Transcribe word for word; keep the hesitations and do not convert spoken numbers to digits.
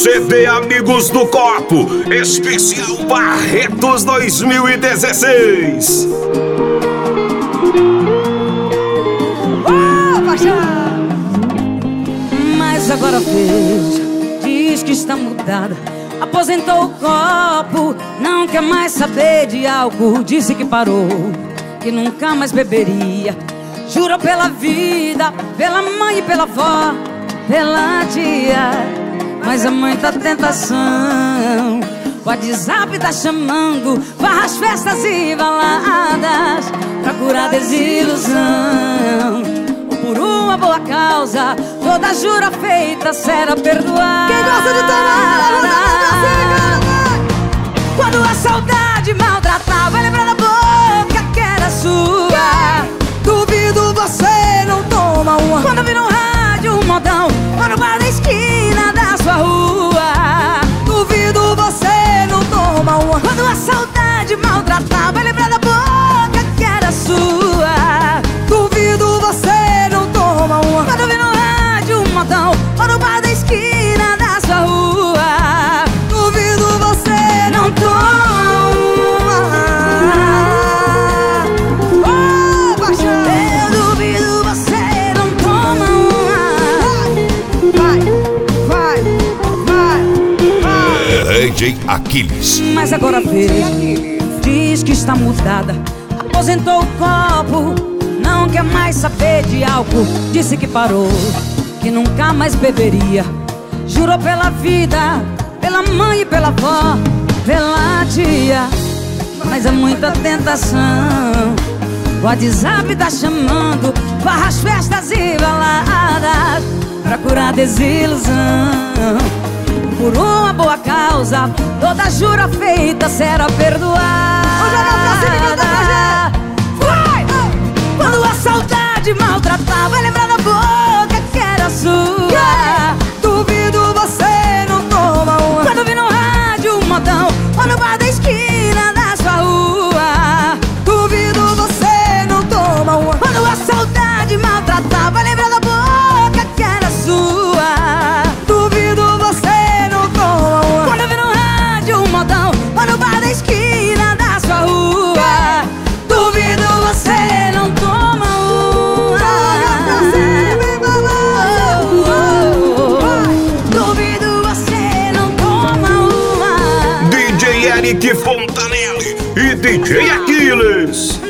C D Amigos do Copo, especial Barretos dois mil e dezesseis. Oh, paixão! Mas agora veja, diz que está mudada. Aposentou o copo, não quer mais saber de álcool. Disse que parou, que nunca mais beberia. Jurou pela vida, pela mãe e pela avó, pela tia, mas a mãe tá tentação. O WhatsApp tá chamando, farras, festas e baladas pra curar desilusão. Por uma boa causa, toda jura feita será perdoada. Quem gosta de tomar, quando a saudade maltratar, vai lembrar da boca que era sua. Duvido você não toma uma. Quando vira um rádio, um modão, lá no bar da esquina da sua rua. Duvido você não toma uma. Quando a saudade maltratar, vai lembrar da boca que era sua. Duvido você não toma uma. Quando vira um rádio, um modão, lá no bar da esquina da sua rua. Duvido você não toma. D J Aquiles. Mas agora vê, diz que está mudada. Aposentou o copo, não quer mais saber de álcool. Disse que parou, que nunca mais beberia. Jurou pela vida, pela mãe e pela avó, pela tia, mas é muita tentação. O WhatsApp tá chamando, farras, festas e baladas pra curar desilusão. Por uma boa causa, toda jura feita será perdoada. Vai! Quando a saudade maltratar, vai lembrar da boca que era sua. Duvido você não toma uma. Quando vi no rádio um modão, ou no bar da esquina da sua rua. Duvido você não toma uma. Quando a saudade maltratar, vai lembrar da boca que era sua. Duvido você quando eu vi no rádio um modão, ou no bar da esquina da sua rua. Duvido você não toma uma. Duvido você não toma uma. D J Eric Fontanelli e D J Aquiles.